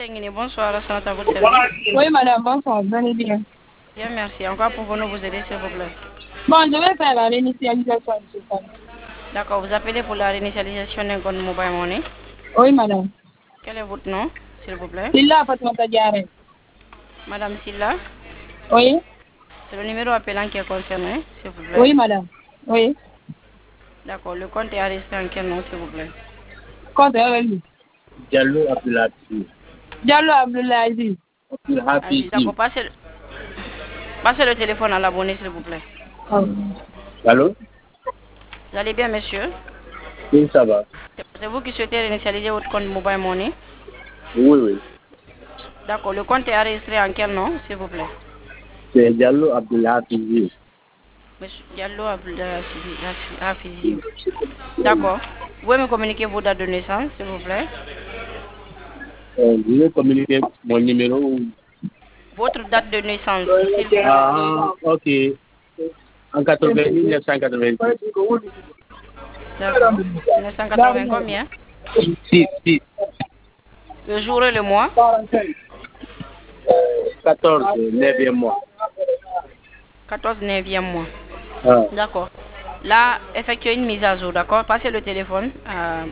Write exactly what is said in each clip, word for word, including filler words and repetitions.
Bonsoir, à à votre service. Oui, madame, bonsoir, venez bien. Bien, merci. Encore pour vous nous vous aider, s'il vous plaît. Bon, je vais faire la réinitialisation de ce compte. D'accord, vous appelez pour la réinitialisation d'un compte mobile money. Oui, madame. Quel est votre nom, s'il vous plaît? Silla Fatmata Diaré. Madame Silla, Oui. c'est le numéro appelant qui est concerné, s'il vous plaît. Oui, madame. Oui. D'accord, le compte est arrêté en quel nom, s'il vous plaît? Compte avec lui. Diallo Abdelaziz. Diallo Abdoulaye. Aziz, d'accord, passez, passez le téléphone à l'abonné, s'il vous plaît. Oh. Allô? Vous allez bien, monsieur? Oui, ça va. C'est vous qui souhaitez réinitialiser votre compte mobile money? Oui, oui. D'accord, le compte est enregistré en quel nom, s'il vous plaît? C'est Diallo Abdelaziz. Monsieur Diallo Abdelaziz. D'accord. Vous pouvez me communiquer vos dates de naissance, s'il vous plaît? Euh, je vais communiquer mon numéro. Votre date de naissance, s'il vous plaît. Ah, ok. En quatre-vingt, mille neuf cent quatre-vingt-six. D'accord. mille neuf cent quatre-vingts combien? six, six. Le jour et le mois? quatorze, neuvième mois. quatorze, neuvième mois. Ah. D'accord. Là, effectuez une mise à jour, d'accord? Passez le téléphone à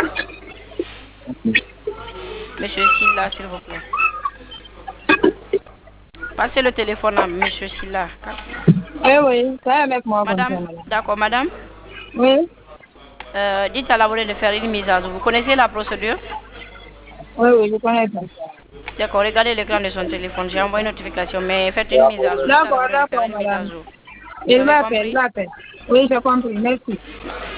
Monsieur Silla, s'il vous plaît. Passez le téléphone à Monsieur Silla. Oui, oui, c'est avec moi. Madame, d'accord, madame? Oui. Euh, dites à l'abonné de faire une mise à jour. Vous connaissez la procédure? Oui, oui, je connais ça. D'accord, regardez l'écran de son téléphone. J'ai envoyé une notification, mais faites une mise à jour. D'accord, d'accord, Une mise à madame. jour. Il Vous avez va compris? il va Oui, j'ai compris. Merci.